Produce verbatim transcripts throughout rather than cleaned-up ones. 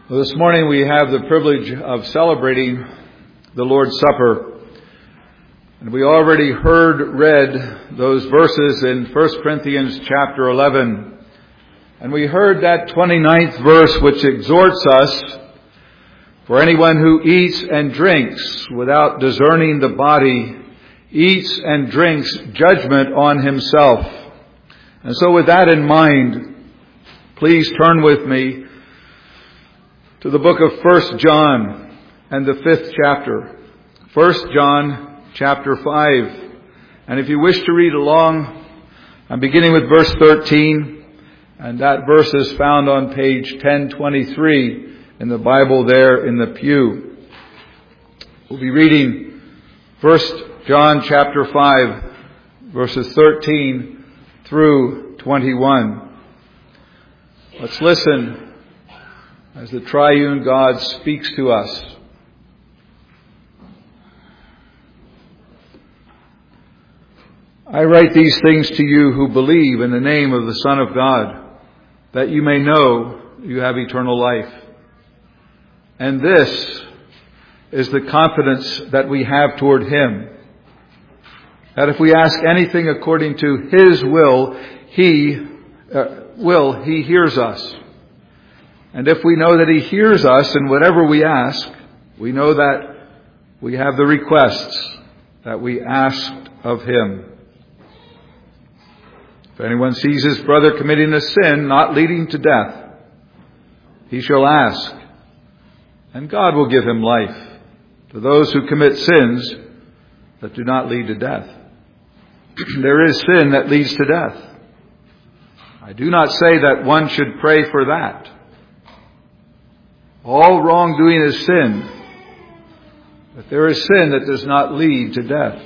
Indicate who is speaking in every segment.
Speaker 1: Well, this morning we have the privilege of celebrating the Lord's Supper. And we already heard read those verses in First Corinthians chapter eleven. And we heard that twenty-ninth verse which exhorts us, for anyone who eats and drinks without discerning the body, eats and drinks judgment on himself. And so with that in mind, please turn with me to the book of First John and the fifth chapter. First John chapter five. And if you wish to read along, I'm beginning with verse thirteen. And that verse is found on page ten twenty-three in the Bible there in the pew. We'll be reading First John chapter five, verses thirteen through twenty-one. Let's listen as the triune God speaks to us. I write these things to you who believe in the name of the Son of God, that you may know you have eternal life. And this is the confidence that we have toward Him, that if we ask anything according to His will, He uh, will, He hears us. And if we know that He hears us in whatever we ask, we know that we have the requests that we asked of Him. If anyone sees his brother committing a sin not leading to death, he shall ask, and God will give him life to those who commit sins that do not lead to death. There is sin that leads to death. I do not say that one should pray for that. All wrongdoing is sin, but there is sin that does not lead to death.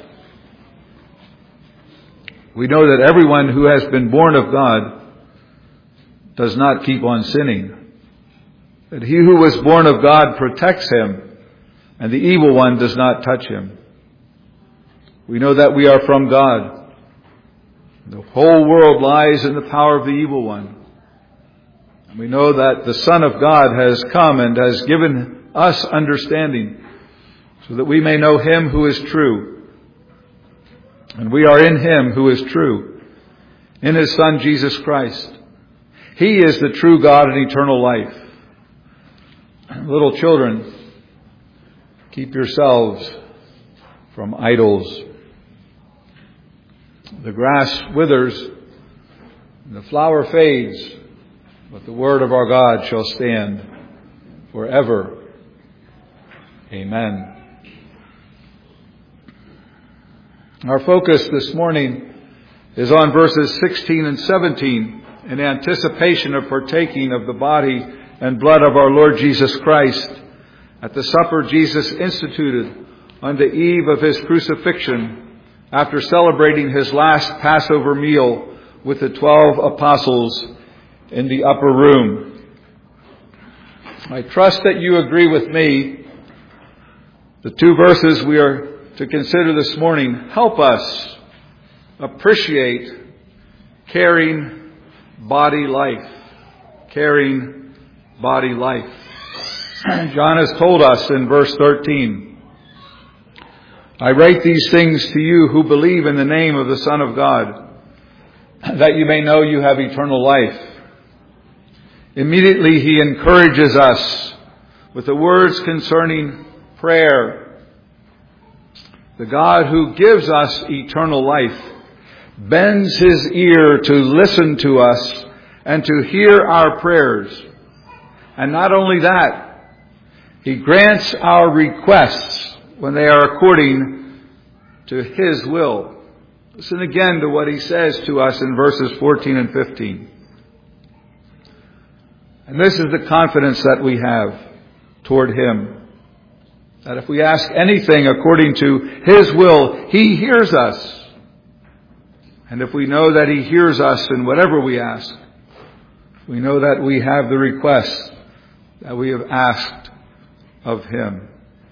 Speaker 1: We know that everyone who has been born of God does not keep on sinning. That he who was born of God protects him, and the evil one does not touch him. We know that we are from God. The whole world lies in the power of the evil one. And we know that the Son of God has come and has given us understanding so that we may know Him who is true. And we are in Him who is true, in His Son Jesus Christ. He is the true God and eternal life. Little children, keep yourselves from idols. The grass withers and the flower fades, but the word of our God shall stand forever. Amen. Our focus this morning is on verses sixteen and seventeen in anticipation of partaking of the body and blood of our Lord Jesus Christ at the supper Jesus instituted on the eve of His crucifixion after celebrating His last Passover meal with the twelve apostles in the upper room. I trust that you agree with me. The two verses we are to consider this morning help us appreciate caring body life. Caring body life. John has told us in verse thirteen, I write these things to you who believe in the name of the Son of God, that you may know you have eternal life. Immediately he encourages us with the words concerning prayer. The God who gives us eternal life bends His ear to listen to us and to hear our prayers. And not only that, He grants our requests when they are according to His will. Listen again to what He says to us in verses fourteen and fifteen. And this is the confidence that we have toward Him, that if we ask anything according to His will, He hears us. And if we know that He hears us in whatever we ask, we know that we have the request that we have asked of Him.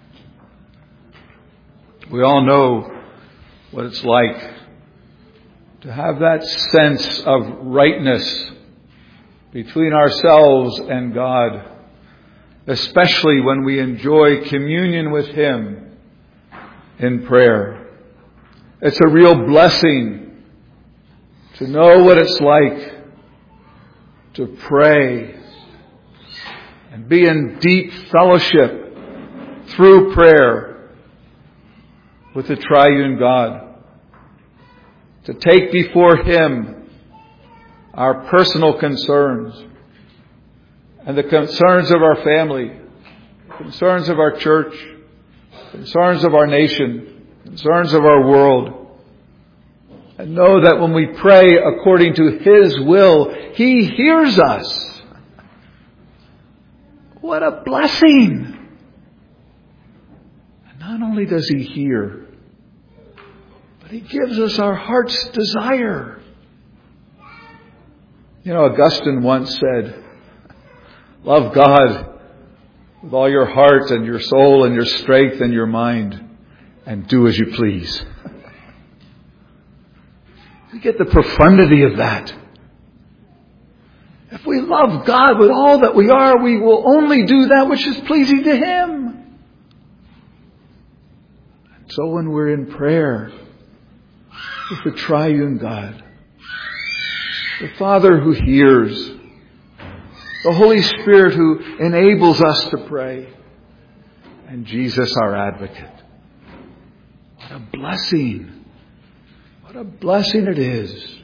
Speaker 1: We all know what it's like to have that sense of rightness between ourselves and God, especially when we enjoy communion with Him in prayer. It's a real blessing to know what it's like to pray and be in deep fellowship through prayer with the triune God. To take before Him our personal concerns and the concerns of our family, concerns of our church, concerns of our nation, concerns of our world. And know that when we pray according to His will, He hears us. What a blessing! And not only does He hear, but He gives us our heart's desire. You know, Augustine once said, love God with all your heart and your soul and your strength and your mind, and do as you please. You get the profundity of that. If we love God with all that we are, we will only do that which is pleasing to Him. And so when we're in prayer with the triune God, the Father who hears, the Holy Spirit who enables us to pray, and Jesus our advocate. What a blessing. What a blessing it is.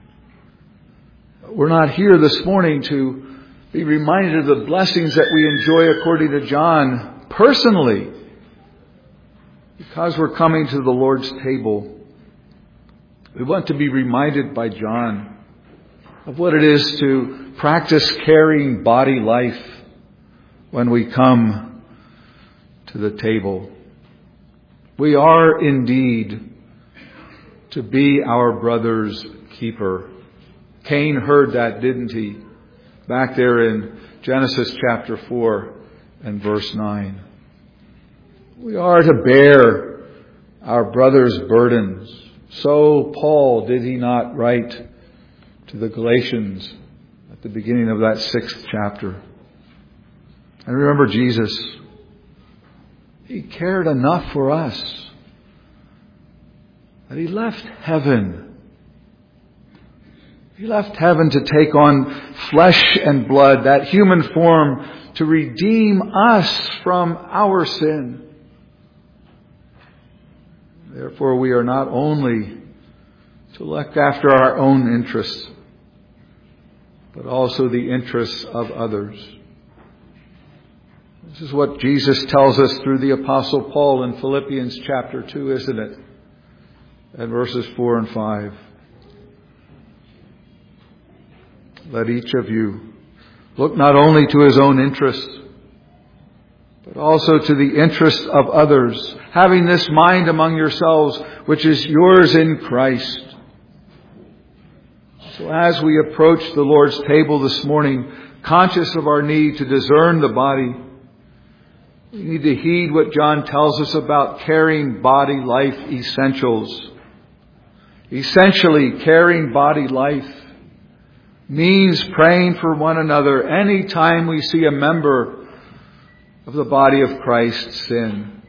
Speaker 1: We're not here this morning to be reminded of the blessings that we enjoy according to John personally, because we're coming to the Lord's table. We want to be reminded by John of what it is to practice carrying body life when we come to the table. We are indeed to be our brother's keeper. Cain heard that, didn't he? Back there in Genesis chapter four and verse nine. We are to bear our brother's burdens. So Paul, did he not write to the Galatians at the beginning of that sixth chapter? And remember Jesus. He cared enough for us that He left heaven. He left heaven to take on flesh and blood, that human form, to redeem us from our sin. Therefore, we are not only to look after our own interests, but also the interests of others. This is what Jesus tells us through the Apostle Paul in Philippians chapter two, isn't it? And verses four and five. Let each of you look not only to his own interest, but also to the interest of others, having this mind among yourselves, which is yours in Christ. So as we approach the Lord's table this morning, conscious of our need to discern the body, we need to heed what John tells us about carrying body life essentials. Essentially, carrying body life means praying for one another any time we see a member of the body of Christ sin.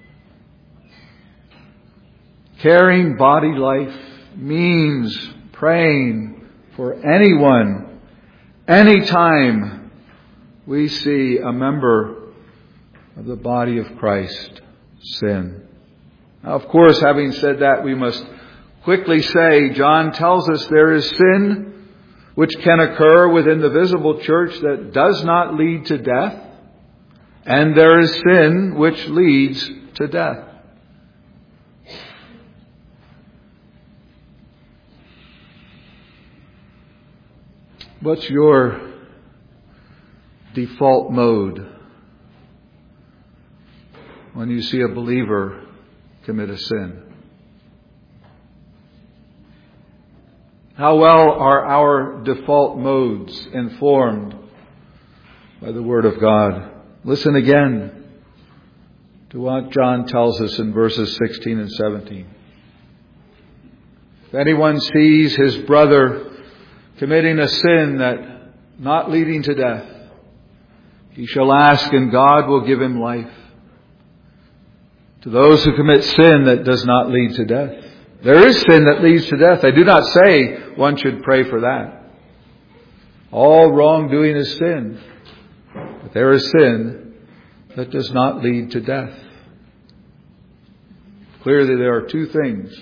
Speaker 1: Carrying body life means praying for anyone, anytime we see a member of the body of Christ sin. Now, of course, having said that, we must quickly say, John tells us there is sin which can occur within the visible church that does not lead to death, and there is sin which leads to death. What's your default mode when you see a believer commit a sin? How well are our default modes informed by the Word of God? Listen again to what John tells us in verses sixteen and seventeen. If anyone sees his brother committing a sin that not leading to death, He shall ask, and God will give him life. To those who commit sin that does not lead to death. There is sin that leads to death. I do not say one should pray for that. All wrongdoing is sin. But there is sin that does not lead to death. Clearly there are two things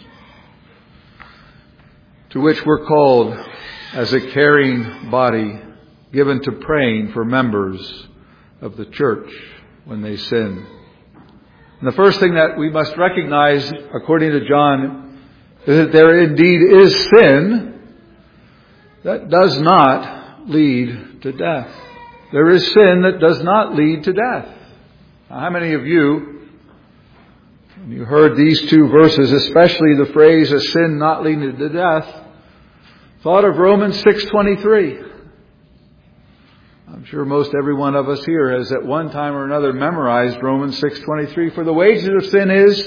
Speaker 1: to which we're called as a caring body, given to praying for members of the church when they sin. And the first thing that we must recognize, according to John, is that there indeed is sin that does not lead to death. There is sin that does not lead to death. Now, how many of you, when you heard these two verses, especially the phrase, a sin not leading to death, thought of Romans six twenty-three? I'm sure most every one of us here has at one time or another memorized Romans six twenty-three. For the wages of sin is...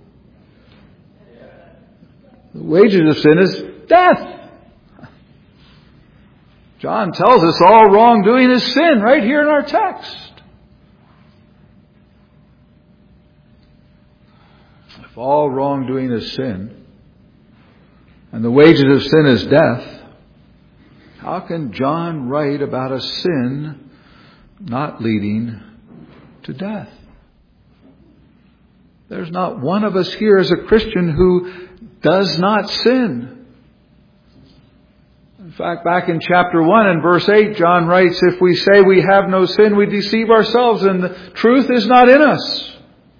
Speaker 1: The wages of sin is death. John tells us all wrongdoing is sin right here in our text. If all wrongdoing is sin, and the wages of sin is death, how can John write about a sin not leading to death? There's not one of us here as a Christian who does not sin. In fact, back in chapter one and verse eight, John writes, if we say we have no sin, we deceive ourselves and the truth is not in us.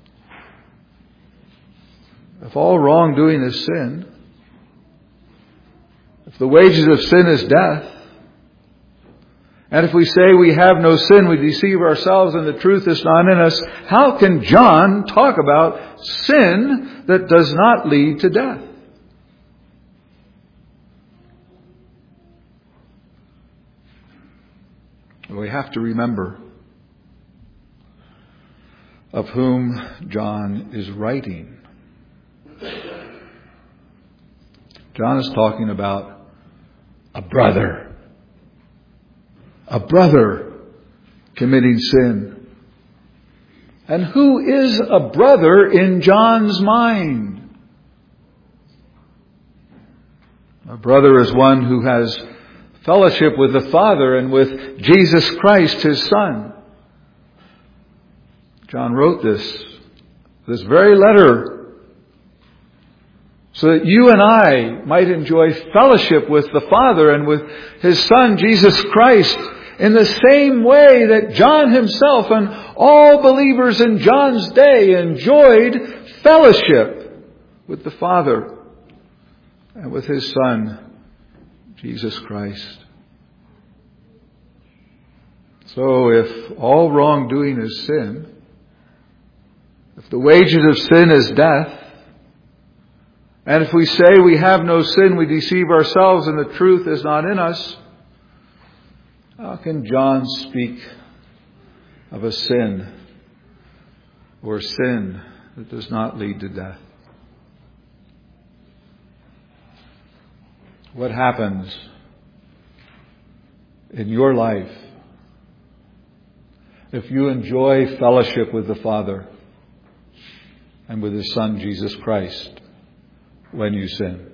Speaker 1: If all wrongdoing is sin, if the wages of sin is death, and if we say we have no sin, we deceive ourselves and the truth is not in us, how can John talk about sin that does not lead to death? We have to remember of whom John is writing. John is talking about a brother. A brother committing sin. And who is a brother in John's mind? A brother is one who has fellowship with the Father and with Jesus Christ, His Son. John wrote this, this very letter, so that you and I might enjoy fellowship with the Father and with His Son, Jesus Christ, in the same way that John himself and all believers in John's day enjoyed fellowship with the Father and with His Son, Jesus Christ. So if all wrongdoing is sin, if the wages of sin is death, and if we say we have no sin, we deceive ourselves and the truth is not in us, how can John speak of a sin or sin that does not lead to death? What happens in your life if you enjoy fellowship with the Father and with His Son, Jesus Christ, when you sin?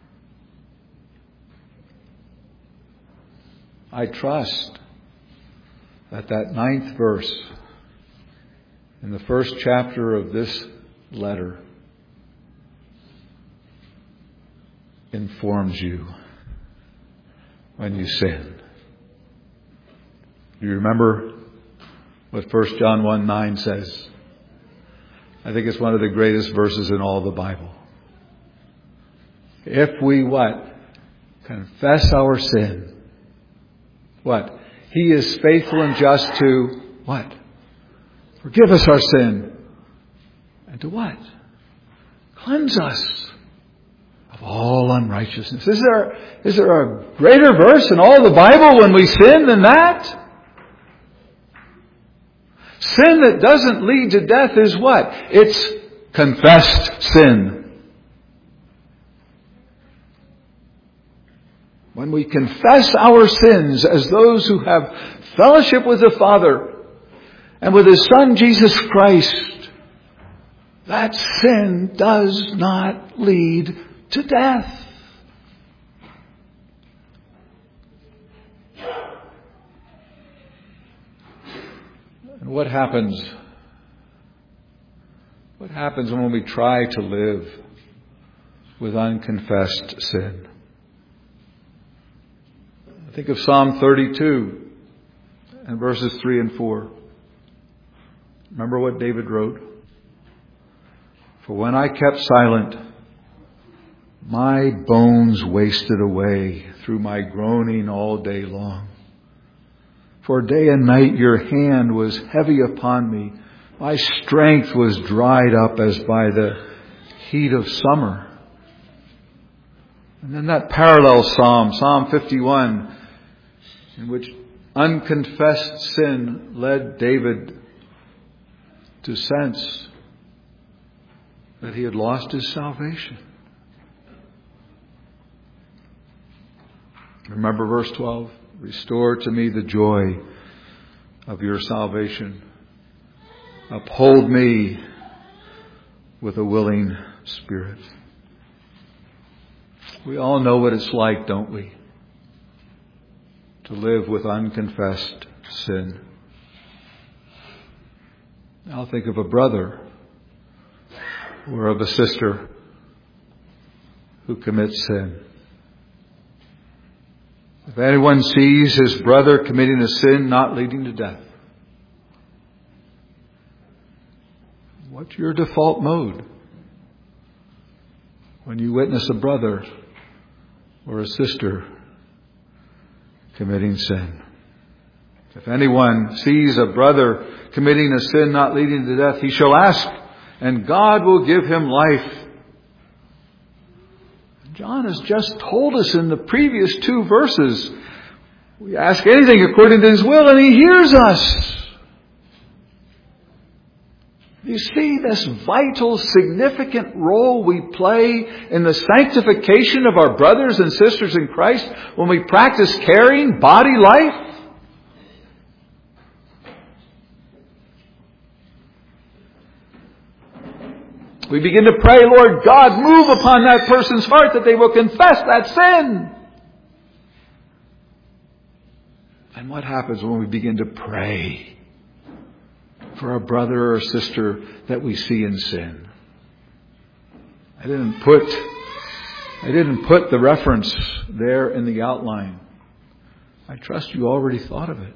Speaker 1: I trust that that ninth verse in the first chapter of this letter informs you when you sin. Do you remember what First John one nine says? I think it's one of the greatest verses in all the Bible. If we what? Confess our sin. What? He is faithful and just to what? Forgive us our sin. And to what? Cleanse us of all unrighteousness. Is there, is there a greater verse in all the Bible when we sin than that? Sin that doesn't lead to death is what? It's confessed sin. When we confess our sins as those who have fellowship with the Father And with His Son, Jesus Christ, that sin does not lead to death. And what happens? What happens when we try to live with unconfessed sin? Think of Psalm thirty-two and verses three and four. Remember what David wrote? For when I kept silent, my bones wasted away through my groaning all day long. For day and night your hand was heavy upon me. My strength was dried up as by the heat of summer. And then that parallel psalm, Psalm fifty-one, in which unconfessed sin led David to sense that he had lost his salvation. Remember verse twelve? Restore to me the joy of your salvation. Uphold me with a willing spirit. We all know what it's like, don't we? To live with unconfessed sin. Now think of a brother or of a sister who commits sin. If anyone sees his brother committing a sin not leading to death, what's your default mode when you witness a brother or a sister committing sin? If anyone sees a brother committing a sin not leading to death, he shall ask, and God will give him life. John has just told us in the previous two verses, we ask anything according to His will and He hears us. You see this vital, significant role we play in the sanctification of our brothers and sisters in Christ when we practice caring body life? We begin to pray, Lord God, move upon that person's heart that they will confess that sin. And what happens when we begin to pray for a brother or sister that we see in sin? I didn't put, I didn't put the reference there in the outline. I trust you already thought of it.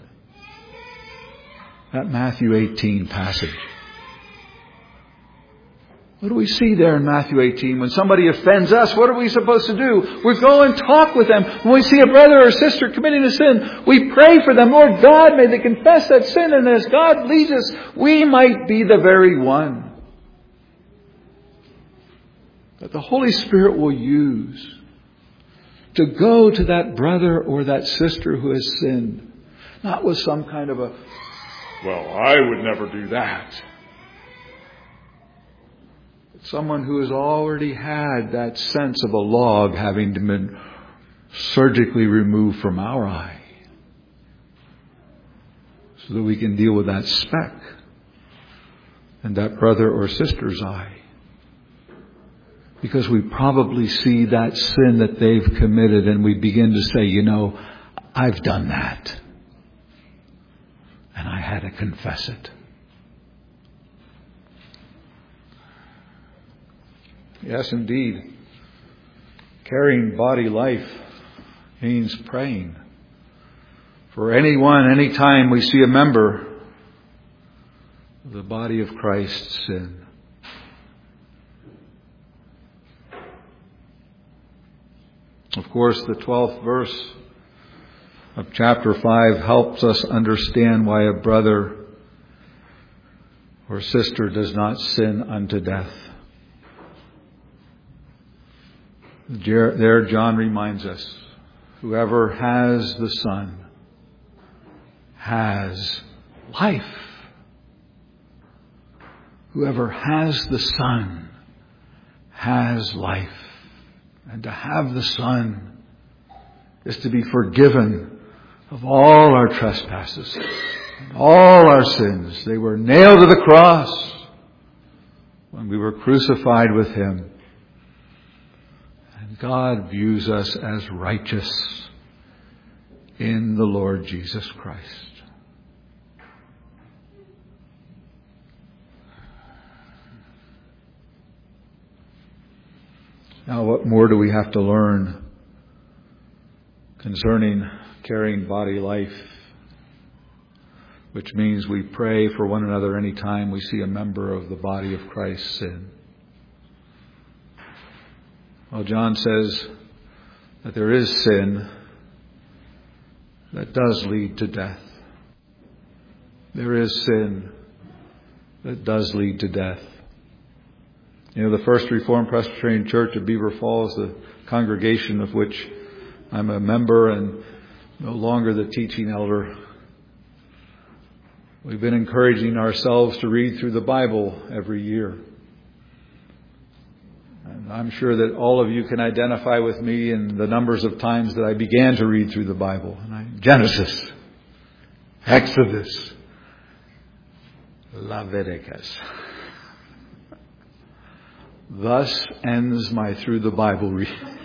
Speaker 1: That Matthew eighteen passage. What do we see there in Matthew eighteen? When somebody offends us, what are we supposed to do? We go and talk with them. When we see a brother or sister committing a sin, we pray for them. Lord God, may they confess that sin, and as God leads us, we might be the very one that the Holy Spirit will use to go to that brother or that sister who has sinned. Not with some kind of a, well, I would never do that. Someone who has already had that sense of a log having been surgically removed from our eye, so that we can deal with that speck in that brother or sister's eye. Because we probably see that sin that they've committed and we begin to say, you know, I've done that. And I had to confess it. Yes, indeed. Carrying body life means praying for anyone, anytime we see a member of the body of Christ sin. Of course, the twelfth verse of chapter five helps us understand why a brother or sister does not sin unto death. There John reminds us, whoever has the Son has life. Whoever has the Son has life. And to have the Son is to be forgiven of all our trespasses All our sins. They were nailed to the cross when we were crucified with Him. And God views us as righteous in the Lord Jesus Christ. Now, what more do we have to learn concerning carrying body life? Which means we pray for one another anytime we see a member of the body of Christ sin. Well, John says that there is sin that does lead to death. There is sin that does lead to death. You know, the First Reformed Presbyterian Church of Beaver Falls, the congregation of which I'm a member and no longer the teaching elder, we've been encouraging ourselves to read through the Bible every year. And I'm sure that all of you can identify with me in the numbers of times that I began to read through the Bible. And I, Genesis, Exodus, Leviticus. Thus ends my through the Bible reading.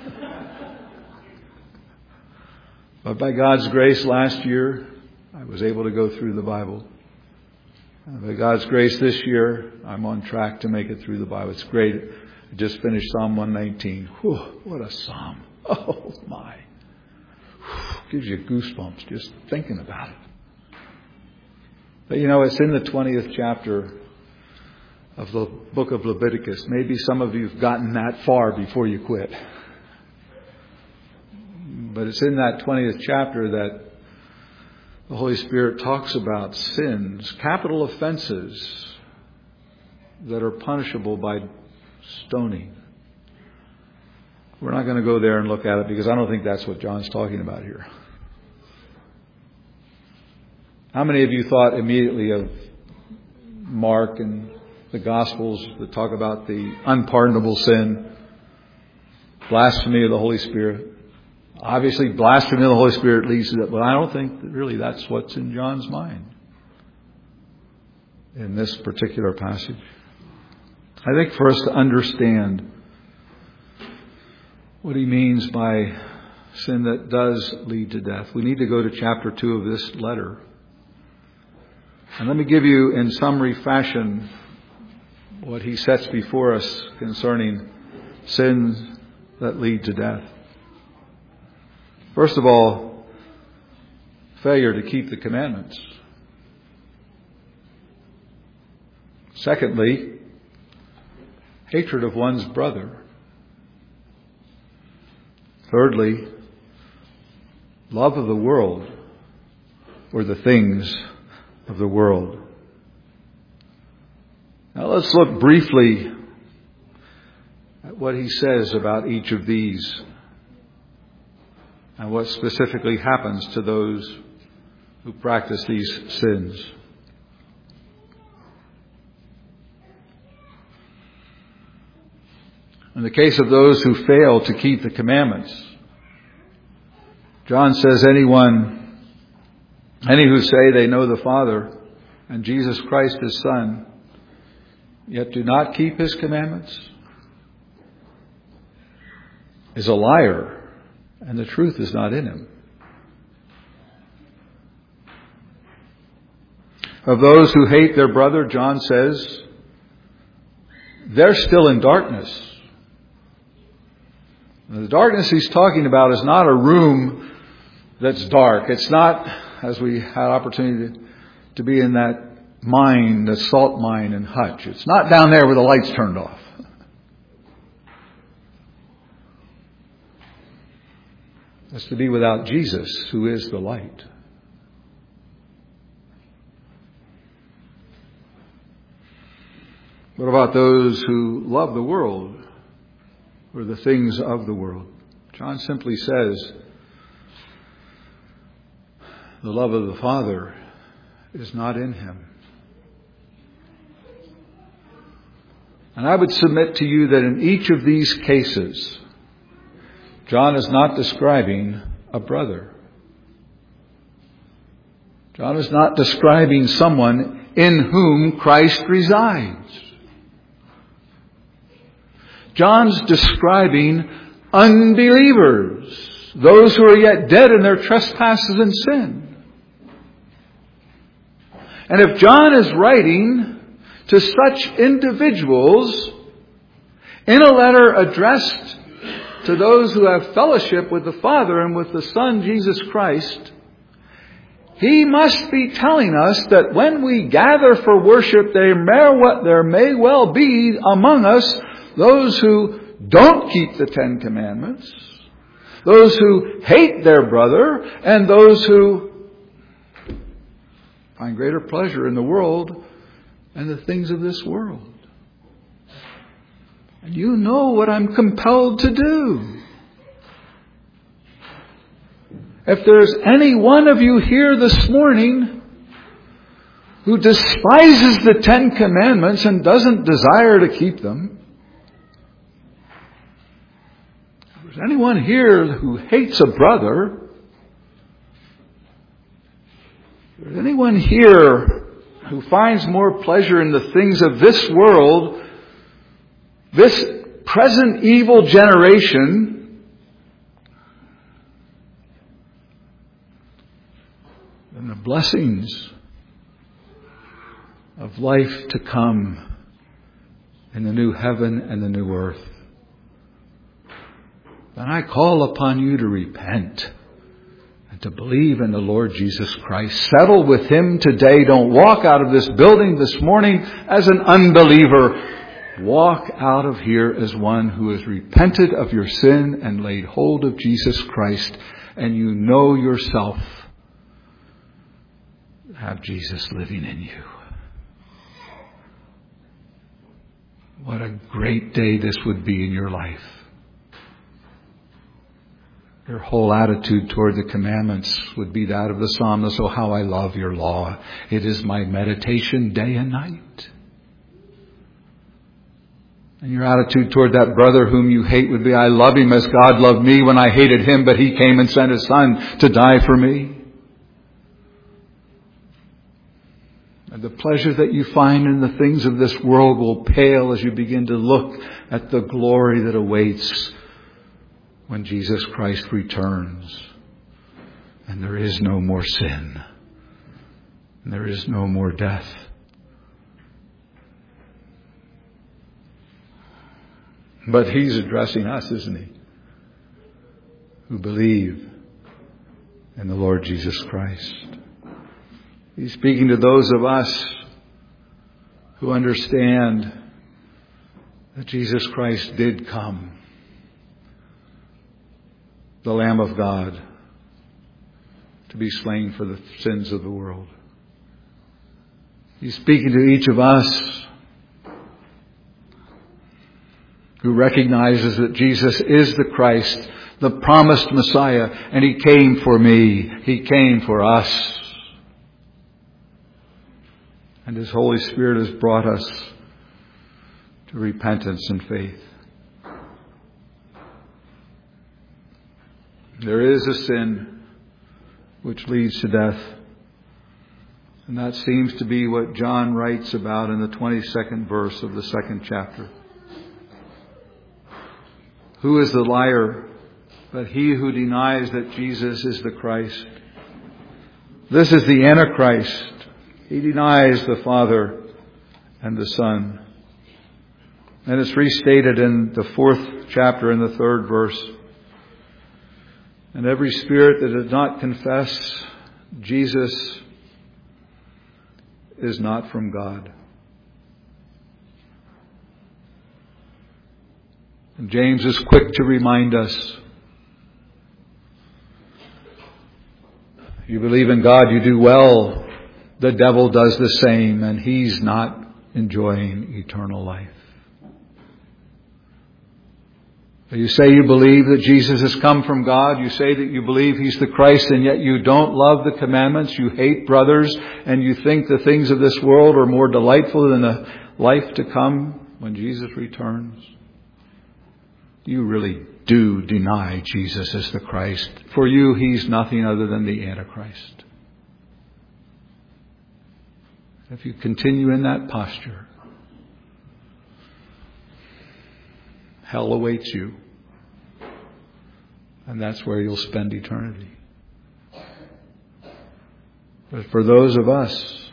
Speaker 1: But by God's grace last year, I was able to go through the Bible. And by God's grace this year, I'm on track to make it through the Bible. It's great. I just finished Psalm one nineteen. Whew, what a psalm. Oh my. Whew, gives you goosebumps just thinking about it. But you know, it's in the twentieth chapter of the book of Leviticus. Maybe some of you have gotten that far before you quit. But it's in that twentieth chapter that the Holy Spirit talks about sins, capital offenses that are punishable by stoning. We're not going to go there and look at it because I don't think that's what John's talking about here. How many of you thought immediately of Mark and the Gospels that talk about the unpardonable sin, blasphemy of the Holy Spirit? Obviously, blasphemy of the Holy Spirit leads to that, but I don't think that really that's what's in John's mind in this particular passage. I think for us to understand what he means by sin that does lead to death, we need to go to chapter two of this letter. And let me give you in summary fashion what he sets before us concerning sins that lead to death. First of all, failure to keep the commandments. Secondly, hatred of one's brother. Thirdly, love of the world or the things of the world. Now let's look briefly at what he says about each of these and what specifically happens to those who practice these sins. In the case of those who fail to keep the commandments, John says anyone, any who say they know the Father and Jesus Christ His Son, yet do not keep His commandments, is a liar. And the truth is not in him. Of those who hate their brother, John says, they're still in darkness. And the darkness he's talking about is not a room that's dark. It's not, as we had opportunity to be in that mine, the salt mine in Hutch. It's not down there where the lights turned off. It's to be without Jesus, who is the light. What about those who love the world or the things of the world? John simply says, the love of the Father is not in him. And I would submit to you that in each of these cases, John is not describing a brother. John is not describing someone in whom Christ resides. John's describing unbelievers, those who are yet dead in their trespasses and sin. And if John is writing to such individuals in a letter addressed to those who have fellowship with the Father and with the Son, Jesus Christ, he must be telling us that when we gather for worship, there may, there may well be among us those who don't keep the Ten Commandments, those who hate their brother, and those who find greater pleasure in the world and the things of this world. And you know what I'm compelled to do. If there's any one of you here this morning who despises the Ten Commandments and doesn't desire to keep them, if there's anyone here who hates a brother, if there's anyone here who finds more pleasure in the things of this world, this present evil generation, and the blessings of life to come in the new heaven and the new earth, then I call upon you to repent and to believe in the Lord Jesus Christ. Settle with Him today. Don't walk out of this building this morning as an unbeliever. Walk out of here as one who has repented of your sin and laid hold of Jesus Christ, and you know yourself have Jesus living in you. What a great day this would be in your life. Your whole attitude toward the commandments would be that of the psalmist, "Oh, how I love your law. It is my meditation day and night." And your attitude toward that brother whom you hate would be, "I love him as God loved me when I hated him, but he came and sent his Son to die for me." And the pleasure that you find in the things of this world will pale as you begin to look at the glory that awaits when Jesus Christ returns. And there is no more sin. And there is no more death. But He's addressing us, isn't He? Who believe in the Lord Jesus Christ. He's speaking to those of us who understand that Jesus Christ did come, the Lamb of God, to be slain for the sins of the world. He's speaking to each of us who recognizes that Jesus is the Christ, the promised Messiah, and He came for me. He came for us. And His Holy Spirit has brought us to repentance and faith. There is a sin which leads to death. And that seems to be what John writes about in the twenty-second verse of the second chapter. Who is the liar but he who denies that Jesus is the Christ? This is the Antichrist. He denies the Father and the Son. And it's restated in the fourth chapter in the third verse. And every spirit that does not confess Jesus is not from God. And James is quick to remind us, you believe in God, you do well. The devil does the same, and he's not enjoying eternal life. You say you believe that Jesus has come from God. You say that you believe He's the Christ, and yet you don't love the commandments. You hate brothers, and you think the things of this world are more delightful than the life to come when Jesus returns. You really do deny Jesus as the Christ. For you, He's nothing other than the Antichrist. If you continue in that posture, hell awaits you. And that's where you'll spend eternity. But for those of us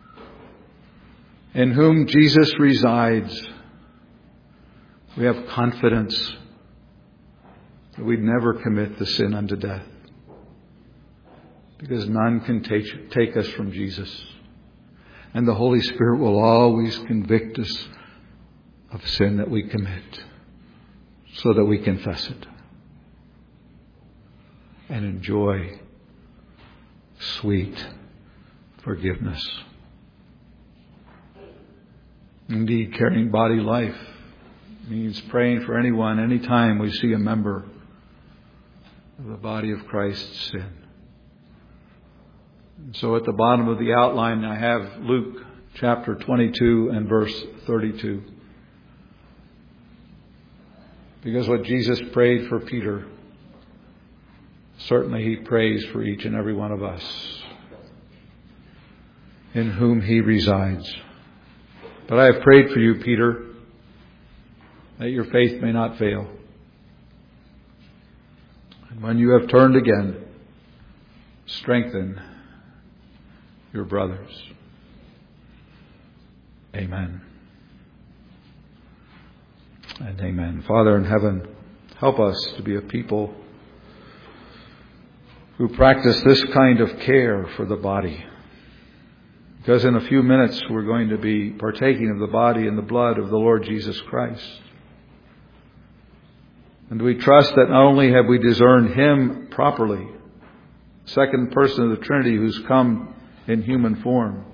Speaker 1: in whom Jesus resides, we have confidence that we'd never commit the sin unto death. Because none can take, take us from Jesus. And the Holy Spirit will always convict us of sin that we commit so that we confess it and enjoy sweet forgiveness. Indeed, caring body life means praying for anyone, anytime we see a member of the body of Christ sin. And so at the bottom of the outline, I have Luke chapter twenty-two and verse thirty-two. Because what Jesus prayed for Peter, certainly He prays for each and every one of us in whom He resides. But I have prayed for you, Peter, that your faith may not fail. And when you have turned again, strengthen your brothers. Amen. And amen. Father in heaven, help us to be a people who practice this kind of care for the body. Because in a few minutes we're going to be partaking of the body and the blood of the Lord Jesus Christ. And we trust that not only have we discerned Him properly, second person of the Trinity who's come in human form,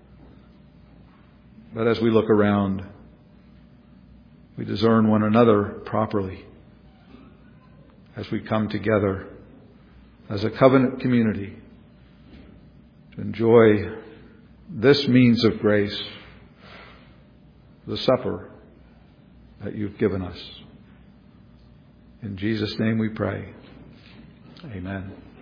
Speaker 1: but as we look around, we discern one another properly as we come together as a covenant community to enjoy this means of grace, the supper that you've given us. In Jesus' name we pray. Amen.